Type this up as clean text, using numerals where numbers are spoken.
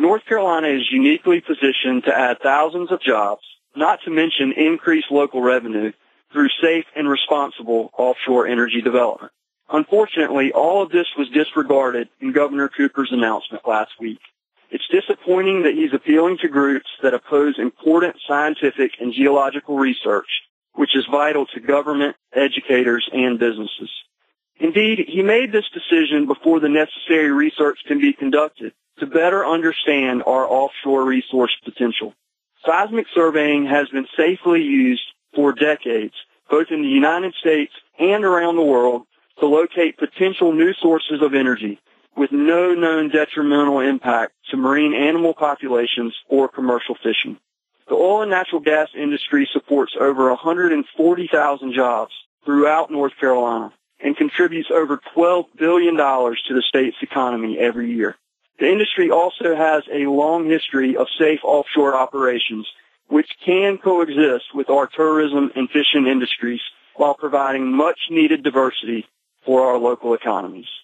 North Carolina is uniquely positioned to add thousands of jobs, not to mention increase local revenue, through safe and responsible offshore energy development. Unfortunately, all of this was disregarded in Governor Cooper's announcement last week. It's disappointing that he's appealing to groups that oppose important scientific and geological research, which is vital to government, educators, and businesses. Indeed, he made this decision before the necessary research can be conducted to better understand our offshore resource potential. Seismic surveying has been safely used for decades, both in the United States and around the world, to locate potential new sources of energy with no known detrimental impact to marine animal populations or commercial fishing. The oil and natural gas industry supports over 140,000 jobs throughout North Carolina and contributes over $12 billion to the state's economy every year. The industry also has a long history of safe offshore operations, which can coexist with our tourism and fishing industries while providing much-needed diversity for our local economies.